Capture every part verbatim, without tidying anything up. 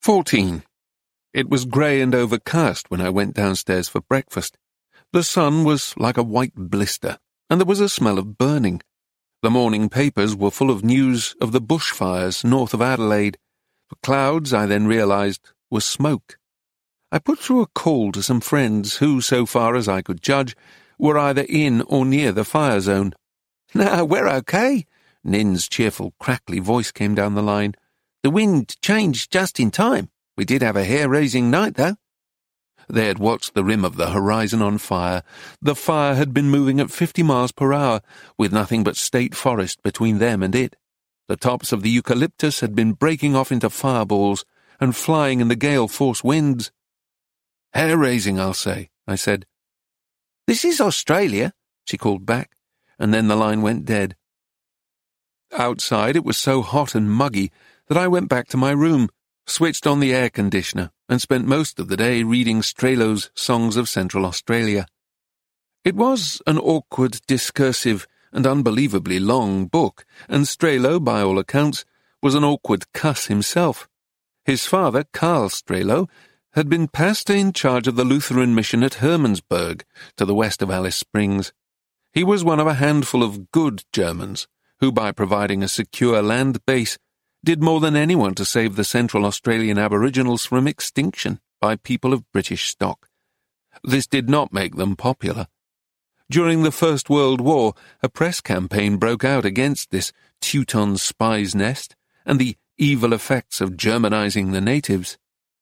Fourteen. It was grey and overcast when I went downstairs for breakfast. The sun was like a white blister, and there was a smell of burning. The morning papers were full of news of the bushfires north of Adelaide. The clouds, I then realised, were smoke. I put through a call to some friends who, so far as I could judge, were either in or near the fire zone. "No, we're okay," Nin's cheerful, crackly voice came down the line. "The wind changed just in time. We did have a hair-raising night, though." They had watched the rim of the horizon on fire. The fire had been moving at fifty miles per hour, with nothing but state forest between them and it. The tops of the eucalyptus had been breaking off into fireballs and flying in the gale-force winds. "Hair-raising, I'll say," I said. "This is Australia," she called back, and then the line went dead. Outside it was so hot and muggy that I went back to my room, switched on the air conditioner, and spent most of the day reading Strelow's Songs of Central Australia. It was an awkward, discursive, and unbelievably long book, and Strelo, by all accounts, was an awkward cuss himself. His father, Carl Strelo, had been pastor in charge of the Lutheran mission at Hermannsburg, to the west of Alice Springs. He was one of a handful of good Germans, who, by providing a secure land base, did more than anyone to save the Central Australian Aboriginals from extinction by people of British stock. This did not make them popular. During the First World War, a press campaign broke out against this Teuton spy's nest and the evil effects of Germanizing the natives.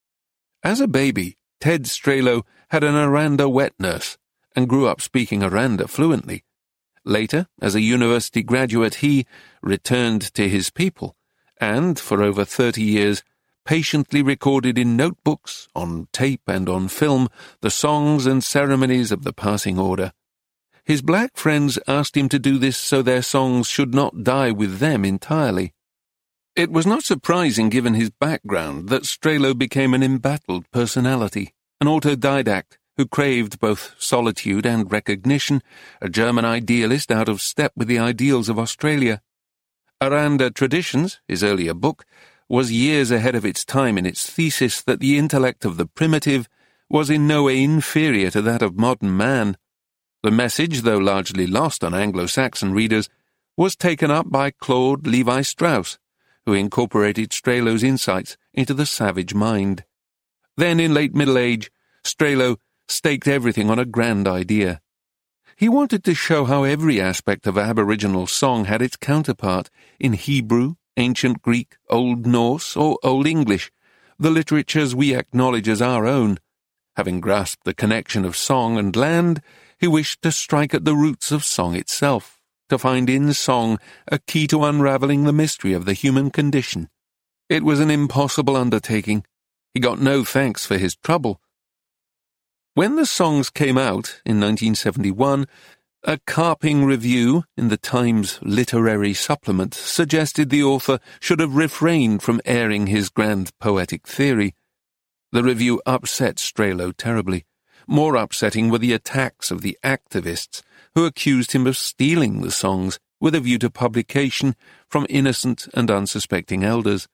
As a baby, Ted Strelo had an Aranda wet nurse and grew up speaking Aranda fluently. Later, as a university graduate, he returned to his people and, for over thirty years, patiently recorded in notebooks, on tape and on film, the songs and ceremonies of the passing order. His black friends asked him to do this so their songs should not die with them entirely. It was not surprising, given his background, that Strelo became an embattled personality, an autodidact who craved both solitude and recognition, a German idealist out of step with the ideals of Australia. Aranda Traditions, his earlier book, was years ahead of its time in its thesis that the intellect of the primitive was in no way inferior to that of modern man. The message, though largely lost on Anglo-Saxon readers, was taken up by Claude Levi-Strauss, who incorporated Strelo's insights into the savage mind. Then, in late middle age, Strelo staked everything on a grand idea. He wanted to show how every aspect of Aboriginal song had its counterpart in Hebrew, Ancient Greek, Old Norse, or Old English, the literatures we acknowledge as our own. Having grasped the connection of song and land, he wished to strike at the roots of song itself, to find in song a key to unravelling the mystery of the human condition. It was an impossible undertaking. He got no thanks for his trouble. When the songs came out in nineteen seventy-one, a carping review in the Times Literary Supplement suggested the author should have refrained from airing his grand poetic theory. The review upset Strelo terribly. More upsetting were the attacks of the activists who accused him of stealing the songs with a view to publication from innocent and unsuspecting elders.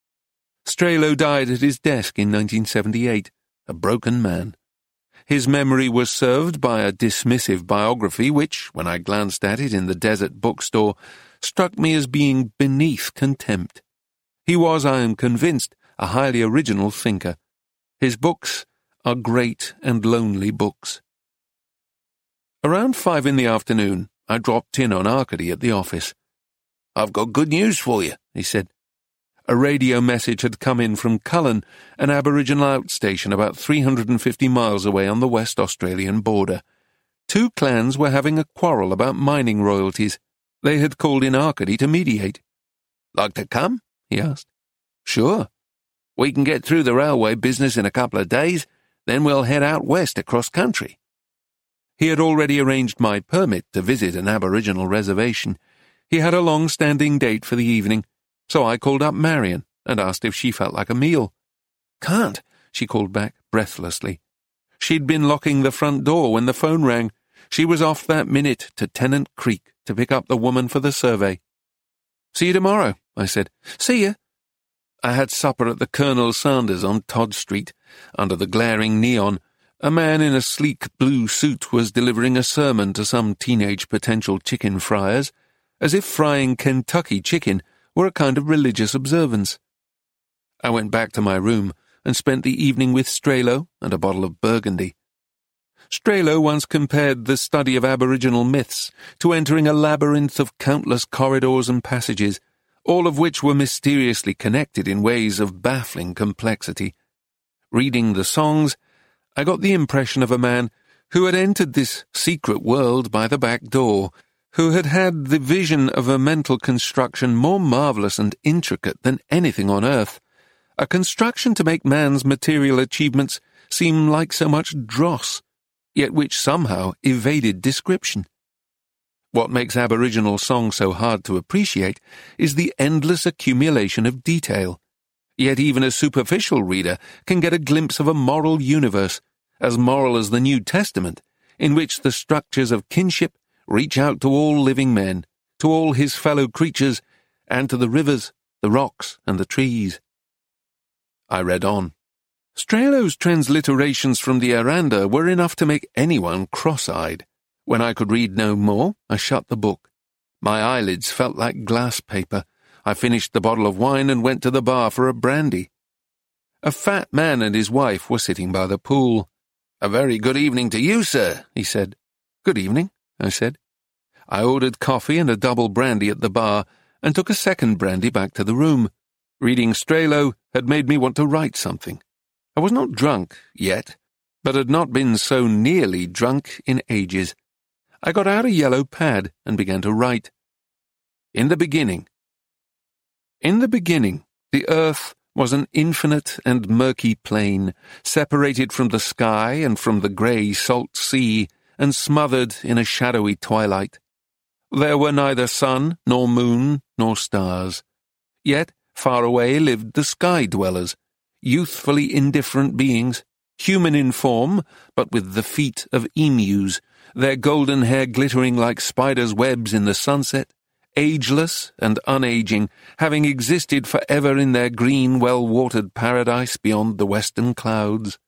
Strelo died at his desk in nineteen seventy-eight, a broken man. His memory was served by a dismissive biography which, when I glanced at it in the desert bookstore, struck me as being beneath contempt. He was, I am convinced, a highly original thinker. His books are great and lonely books. Around five in the afternoon, I dropped in on Arcady at the office. "I've got good news for you," he said. A radio message had come in from Cullen, an Aboriginal outstation about three hundred fifty miles away on the West Australian border. Two clans were having a quarrel about mining royalties. They had called in Arcady to mediate. "Like to come?" he asked. "Sure. We can get through the railway business in a couple of days, then we'll head out west across country." He had already arranged my permit to visit an Aboriginal reservation. He had a long-standing date for the evening, so I called up Marion and asked if she felt like a meal. "Can't," she called back, breathlessly. She'd been locking the front door when the phone rang. She was off that minute to Tennant Creek to pick up the woman for the survey. "See you tomorrow," I said. "See you." I had supper at the Colonel Sanders on Todd Street. Under the glaring neon, a man in a sleek blue suit was delivering a sermon to some teenage potential chicken fryers, as if frying Kentucky chicken were a kind of religious observance. I went back to my room and spent the evening with Strelo and a bottle of Burgundy. Strelo once compared the study of Aboriginal myths to entering a labyrinth of countless corridors and passages, all of which were mysteriously connected in ways of baffling complexity. Reading the songs, I got the impression of a man who had entered this secret world by the back door, who had had the vision of a mental construction more marvellous and intricate than anything on earth, a construction to make man's material achievements seem like so much dross, yet which somehow evaded description. What makes Aboriginal song so hard to appreciate is the endless accumulation of detail. Yet even a superficial reader can get a glimpse of a moral universe, as moral as the New Testament, in which the structures of kinship reach out to all living men, to all his fellow creatures, and to the rivers, the rocks, and the trees. I read on. Strelo's transliterations from the Aranda were enough to make anyone cross-eyed. When I could read no more, I shut the book. My eyelids felt like glass paper. I finished the bottle of wine and went to the bar for a brandy. A fat man and his wife were sitting by the pool. "A very good evening to you, sir," he said. "Good evening," I said. I ordered coffee and a double brandy at the bar and took a second brandy back to the room. Reading Strelo had made me want to write something. I was not drunk yet, but had not been so nearly drunk in ages. I got out a yellow pad and began to write. In the beginning. In the beginning, the earth was an infinite and murky plain, separated from the sky and from the grey salt sea, and smothered in a shadowy twilight. There were neither sun, nor moon, nor stars. Yet far away lived the sky-dwellers, youthfully indifferent beings, human in form, but with the feet of emus, their golden hair glittering like spiders' webs in the sunset, ageless and unaging, having existed forever in their green, well-watered paradise beyond the western clouds.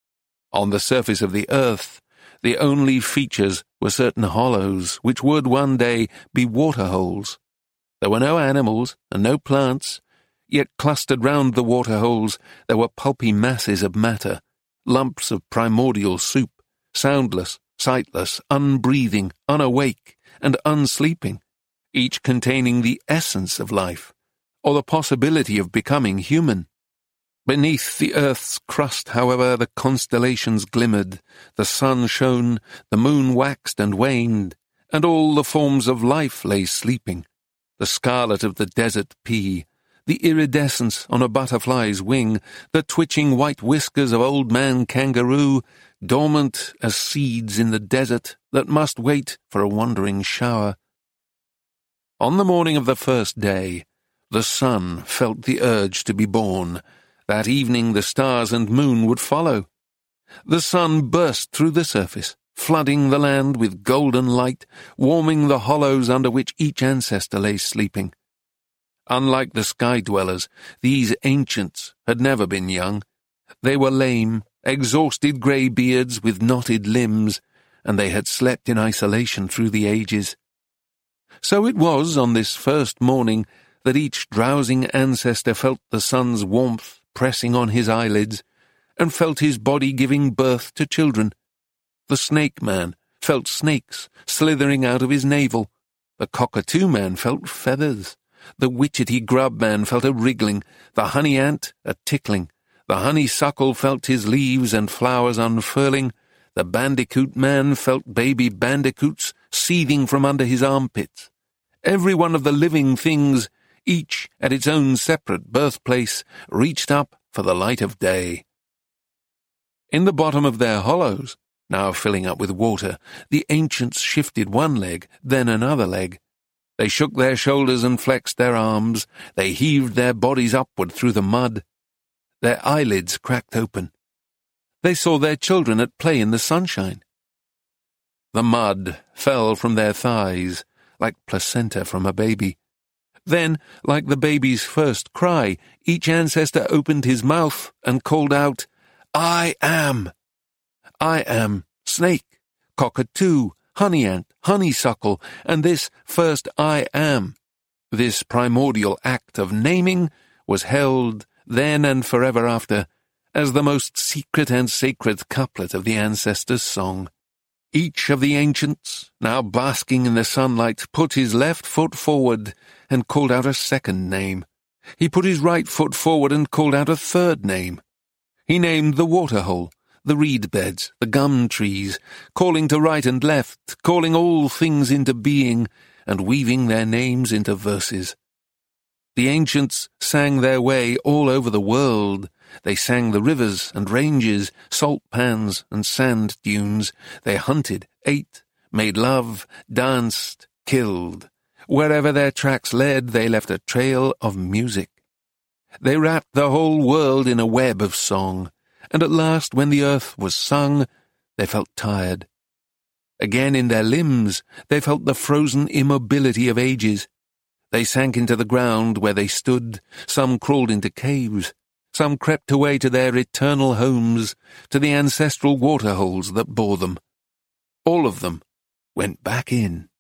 On the surface of the earth, the only features were certain hollows which would one day be waterholes. There were no animals and no plants, yet clustered round the waterholes there were pulpy masses of matter, lumps of primordial soup, soundless, sightless, unbreathing, unawake, and unsleeping, each containing the essence of life, or the possibility of becoming human. Beneath the earth's crust, however, the constellations glimmered, the sun shone, the moon waxed and waned, and all the forms of life lay sleeping, the scarlet of the desert pea, the iridescence on a butterfly's wing, the twitching white whiskers of old man kangaroo, dormant as seeds in the desert that must wait for a wandering shower. On the morning of the first day, the sun felt the urge to be born. That evening the stars and moon would follow. The sun burst through the surface, flooding the land with golden light, warming the hollows under which each ancestor lay sleeping. Unlike the sky-dwellers, these ancients had never been young. They were lame, exhausted grey-beards with knotted limbs, and they had slept in isolation through the ages. So it was on this first morning that each drowsing ancestor felt the sun's warmth pressing on his eyelids, and felt his body giving birth to children. The snake man felt snakes slithering out of his navel. The cockatoo man felt feathers. The witchetty grub man felt a wriggling, the honey ant a tickling. The honeysuckle felt his leaves and flowers unfurling. The bandicoot man felt baby bandicoots seething from under his armpits. Every one of the living things, each at its own separate birthplace, reached up for the light of day. In the bottom of their hollows, now filling up with water, the ancients shifted one leg, then another leg. They shook their shoulders and flexed their arms. They heaved their bodies upward through the mud. Their eyelids cracked open. They saw their children at play in the sunshine. The mud fell from their thighs like placenta from a baby. Then, like the baby's first cry, each ancestor opened his mouth and called out, I am. I am snake, cockatoo, honey ant, honeysuckle, and this first I am. This primordial act of naming was held, then and forever after, as the most secret and sacred couplet of the ancestors' song. Each of the ancients, now basking in the sunlight, put his left foot forward and called out a second name. He put his right foot forward and called out a third name. He named the waterhole, the reed beds, the gum trees, calling to right and left, calling all things into being, and weaving their names into verses. The ancients sang their way all over the world. They sang the rivers and ranges, salt pans and sand dunes. They hunted, ate, made love, danced, killed. Wherever their tracks led, they left a trail of music. They wrapped the whole world in a web of song, and at last, when the earth was sung, they felt tired. Again in their limbs, they felt the frozen immobility of ages. They sank into the ground where they stood. Some crawled into caves. Some crept away to their eternal homes, to the ancestral waterholes that bore them. All of them went back in.